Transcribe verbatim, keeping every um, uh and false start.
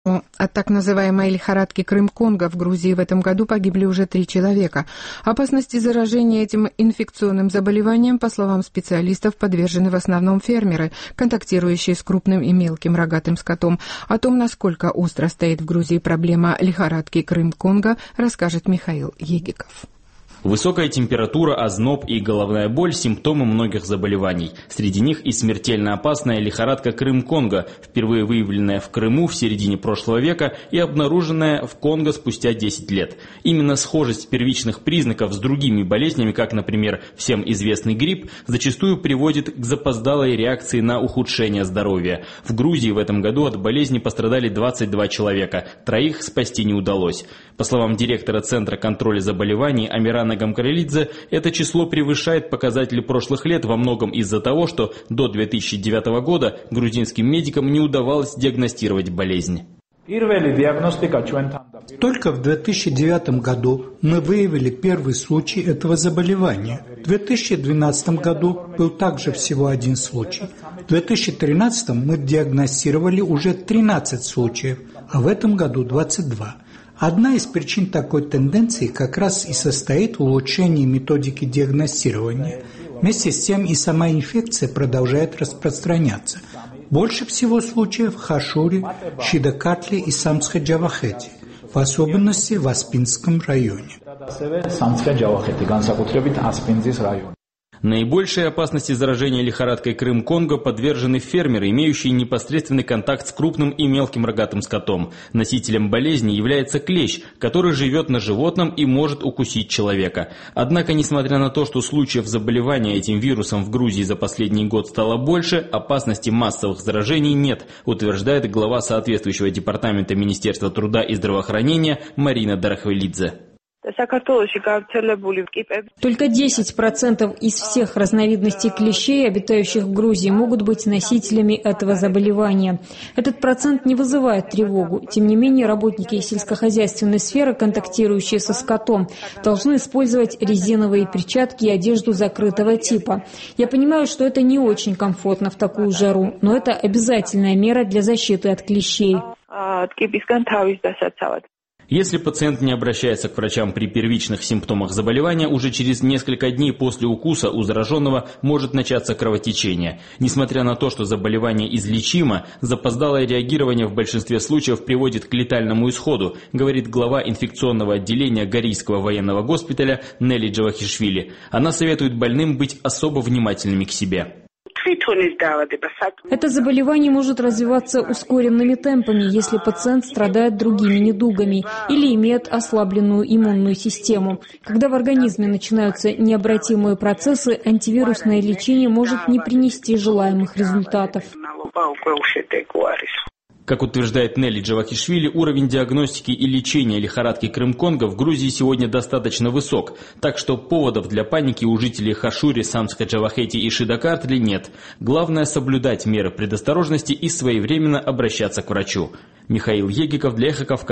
От так называемой лихорадки Крым-Конго в Грузии в этом году погибли уже три человека. Опасности заражения этим инфекционным заболеванием, по словам специалистов, подвержены в основном фермеры, контактирующие с крупным и мелким рогатым скотом. О том, насколько остро стоит в Грузии проблема лихорадки Крым-Конго, расскажет Михаил Егиков. Высокая температура, озноб и головная боль – симптомы многих заболеваний. Среди них и смертельно опасная лихорадка Крым-Конго, впервые выявленная в Крыму в середине прошлого века и обнаруженная в Конго спустя десять лет. Именно схожесть первичных признаков с другими болезнями, как, например, всем известный грипп, зачастую приводит к запоздалой реакции на ухудшение здоровья. В Грузии в этом году от болезни пострадали двадцать два человека, троих спасти не удалось. По словам директора Центра контроля заболеваний Амирана Гамкарелидзе, это число превышает показатели прошлых лет во многом из-за того, что до две тысячи девятого года грузинским медикам не удавалось диагностировать болезнь. Только в две тысячи девятом году мы выявили первый случай этого заболевания. В две тысячи двенадцатом году был также всего один случай. В две тысячи тринадцатом мы диагностировали уже тринадцать случаев, а в этом году двадцать два. Одна из причин такой тенденции как раз и состоит в улучшении методики диагностирования. Вместе с тем и сама инфекция продолжает распространяться. Больше всего случаев в Хашуре, Шидакатле и Самсхе-Джавахете, в особенности в Аспинском районе. Наибольшей опасности заражения лихорадкой Крым-Конго подвержены фермеры, имеющие непосредственный контакт с крупным и мелким рогатым скотом. Носителем болезни является клещ, который живет на животном и может укусить человека. Однако, несмотря на то, что случаев заболевания этим вирусом в Грузии за последний год стало больше, опасности массовых заражений нет, утверждает глава соответствующего департамента Министерства труда и здравоохранения Марина Дарахвелидзе. Только десять процентов из всех разновидностей клещей, обитающих в Грузии, могут быть носителями этого заболевания. Этот процент не вызывает тревогу. Тем не менее, работники сельскохозяйственной сферы, контактирующие со скотом, должны использовать резиновые перчатки и одежду закрытого типа. Я понимаю, что это не очень комфортно в такую жару, но это обязательная мера для защиты от клещей. Если пациент не обращается к врачам при первичных симптомах заболевания, уже через несколько дней после укуса у зараженного может начаться кровотечение. Несмотря на то, что заболевание излечимо, запоздалое реагирование в большинстве случаев приводит к летальному исходу, говорит глава инфекционного отделения Горийского военного госпиталя Нелли Джавахишвили. Она советует больным быть особо внимательными к себе. Это заболевание может развиваться ускоренными темпами, если пациент страдает другими недугами или имеет ослабленную иммунную систему. Когда в организме начинаются необратимые процессы, антивирусное лечение может не принести желаемых результатов. Как утверждает Нелли Джавахишвили, уровень диагностики и лечения лихорадки Крым-Конго в Грузии сегодня достаточно высок, так что поводов для паники у жителей Хашури, Самсхе-Джавахети и Шидакартли нет. Главное – соблюдать меры предосторожности и своевременно обращаться к врачу. Михаил Егиков для Эхо Кавказа.